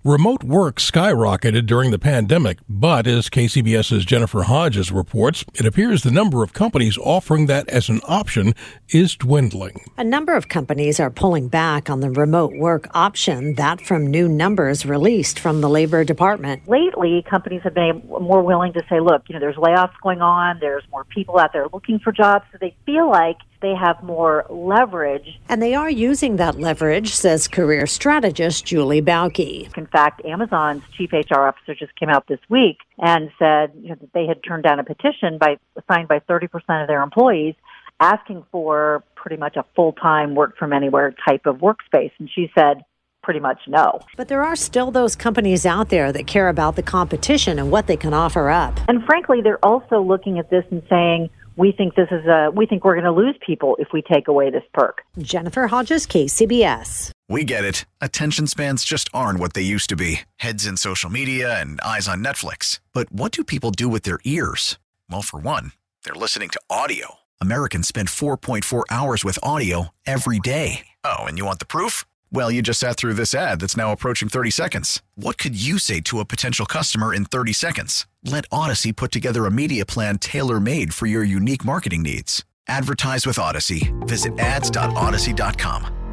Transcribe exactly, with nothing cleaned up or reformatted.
Remote work skyrocketed during the pandemic, but as KCBS's Jennifer Hodges reports, it appears the number of companies offering that as an option is dwindling. A number of companies are pulling back on the remote work option, that from new numbers released from the Labor Department. Lately, companies have been more willing to say, look, you know, there's layoffs going on, there's more people out there looking for jobs, so they feel like they have more leverage. And they are using that leverage, says career strategist Julie Bauke. In fact, Amazon's chief H R officer just came out this week and said, you know, that they had turned down a petition by signed by thirty percent of their employees asking for pretty much a full-time work from anywhere type of workspace. And she said, pretty much no. But there are still those companies out there that care about the competition and what they can offer up. And frankly, they're also looking at this and saying, we think this is a, we think we're going to lose people if we take away this perk. Jennifer Hodges, K C B S. We get it. Attention spans just aren't what they used to be. Heads in social media and eyes on Netflix. But what do people do with their ears? Well, for one, they're listening to audio. Americans spend four point four hours with audio every day. Oh, and you want the proof? Well, you just sat through this ad that's now approaching thirty seconds. What could you say to a potential customer in thirty seconds? Let Odyssey put together a media plan tailor-made for your unique marketing needs. Advertise with Odyssey. Visit ads dot odyssey dot com.